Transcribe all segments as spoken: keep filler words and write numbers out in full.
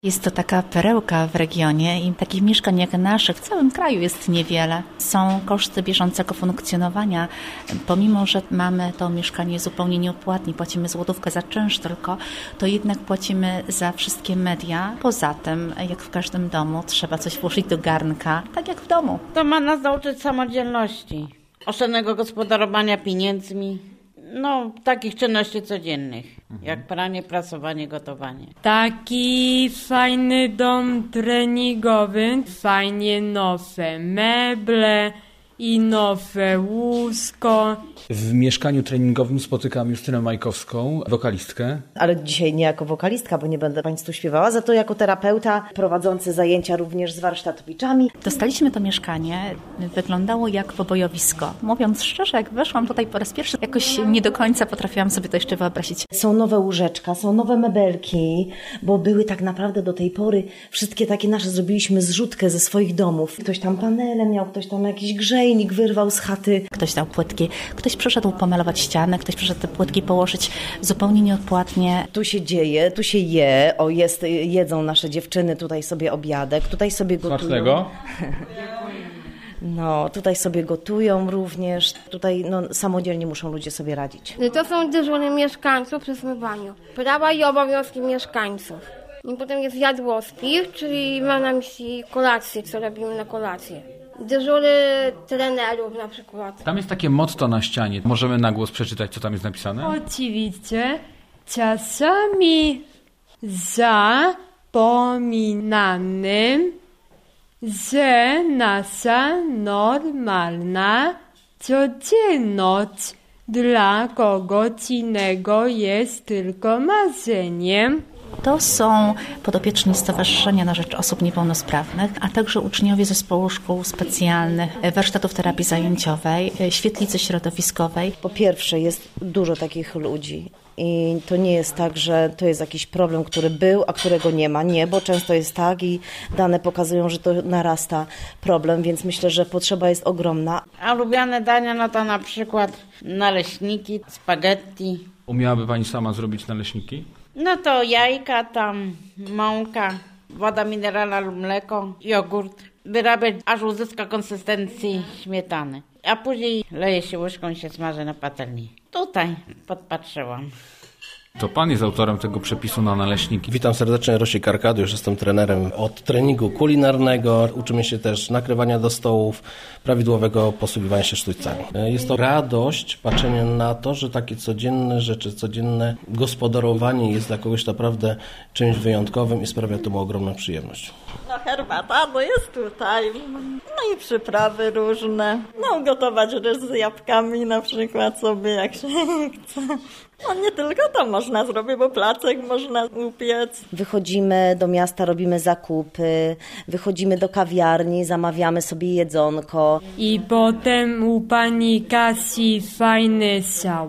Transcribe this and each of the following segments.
Jest to taka perełka w regionie i takich mieszkań jak naszych w całym kraju jest niewiele. Są koszty bieżącego funkcjonowania. Pomimo, że mamy to mieszkanie zupełnie nieopłatnie, płacimy złotówkę za czynsz tylko, to jednak płacimy za wszystkie media. Poza tym, jak w każdym domu, trzeba coś włożyć do garnka, tak jak w domu. To ma nas nauczyć samodzielności, oszczędnego gospodarowania pieniędzmi. No, takich czynności codziennych, mhm. jak pranie, prasowanie, gotowanie. Taki fajny dom treningowy, fajnie nowe meble i nowe łóżko. W mieszkaniu treningowym spotykam Justynę Majkowską, wokalistkę. Ale dzisiaj nie jako wokalistka, bo nie będę Państwu śpiewała, za to jako terapeuta prowadzący zajęcia również z warsztatowiczami. Dostaliśmy to mieszkanie, wyglądało jak pobojowisko. Mówiąc szczerze, jak weszłam tutaj po raz pierwszy, jakoś nie do końca potrafiłam sobie to jeszcze wyobrazić. Są nowe łóżeczka, są nowe mebelki, bo były tak naprawdę do tej pory wszystkie takie nasze, zrobiliśmy zrzutkę ze swoich domów. Ktoś tam panele miał, ktoś tam jakiś grzejnik wyrwał z chaty. Ktoś dał płytki, ktoś przyszedł pomalować ścianę, ktoś przyszedł te płytki położyć zupełnie nieodpłatnie. Tu się dzieje, tu się je, o jest, jedzą nasze dziewczyny, tutaj sobie obiadek, tutaj sobie gotują. Smacznego. No, tutaj sobie gotują również, tutaj no, samodzielnie muszą ludzie sobie radzić. To są dyżury mieszkańców przy zmywaniu. Prawa i obowiązki mieszkańców. I potem jest jadłospich, czyli mam na myśli kolację, co robimy na kolację. Dyżury trenerów na przykład. Tam jest takie motto na ścianie. Możemy na głos przeczytać, co tam jest napisane? Oczywiście. Czasami zapominanym, że nasza normalna codzienność dla kogoś innego jest tylko marzeniem. To są podopieczni Stowarzyszenia na Rzecz Osób Niepełnosprawnych, a także uczniowie zespołu szkół specjalnych, warsztatów terapii zajęciowej, świetlicy środowiskowej. Po pierwsze, jest dużo takich ludzi. I to nie jest tak, że to jest jakiś problem, który był, a którego nie ma. Nie, bo często jest tak i dane pokazują, że to narasta problem, więc myślę, że potrzeba jest ogromna. A lubiane dania, no to na przykład naleśniki, spaghetti. Umiałaby Pani sama zrobić naleśniki? No to jajka tam, mąka, woda mineralna lub mleko, jogurt. Wyrabiać, aż uzyska konsystencji śmietany. A później leje się łyżką i się smaży na patelni. Tutaj podpatrzyłam. To Pan jest autorem tego przepisu na naleśniki. Witam serdecznie, Rosik Arkadiusz, jestem trenerem od treningu kulinarnego. Uczymy się też nakrywania do stołów, prawidłowego posługiwania się sztućcami. Jest to radość patrzenia na to, że takie codzienne rzeczy, codzienne gospodarowanie jest dla kogoś naprawdę czymś wyjątkowym i sprawia to mu ogromną przyjemność. No herbata, no jest tutaj, no i przyprawy różne. No gotować ryż z jabłkami na przykład sobie jak się chce. No nie tylko to można zrobić, bo placek można upiec. Wychodzimy do miasta, robimy zakupy, wychodzimy do kawiarni, zamawiamy sobie jedzonko. I potem u pani Kasi fajne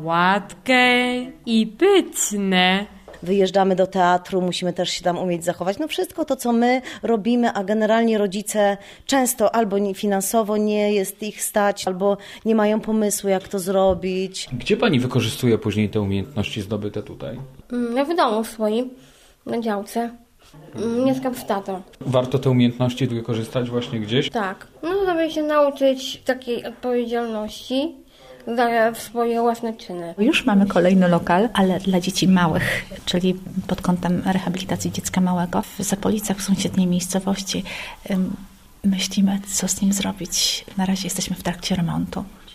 sałatkę i pyszne. Wyjeżdżamy do teatru, musimy też się tam umieć zachować. No wszystko to, co my robimy, a generalnie rodzice często albo nie, finansowo nie jest ich stać, albo nie mają pomysłu, jak to zrobić. Gdzie Pani wykorzystuje później te umiejętności zdobyte tutaj? Ja w domu swoim, na działce. Mieszkam z tatą. Warto te umiejętności wykorzystać właśnie gdzieś? Tak. No żeby się nauczyć takiej odpowiedzialności za swoje własne czyny. Już mamy kolejny lokal, ale dla dzieci małych, czyli pod kątem rehabilitacji dziecka małego. W Zapolicach, w sąsiedniej miejscowości, myślimy, co z nim zrobić. Na razie jesteśmy w trakcie remontu.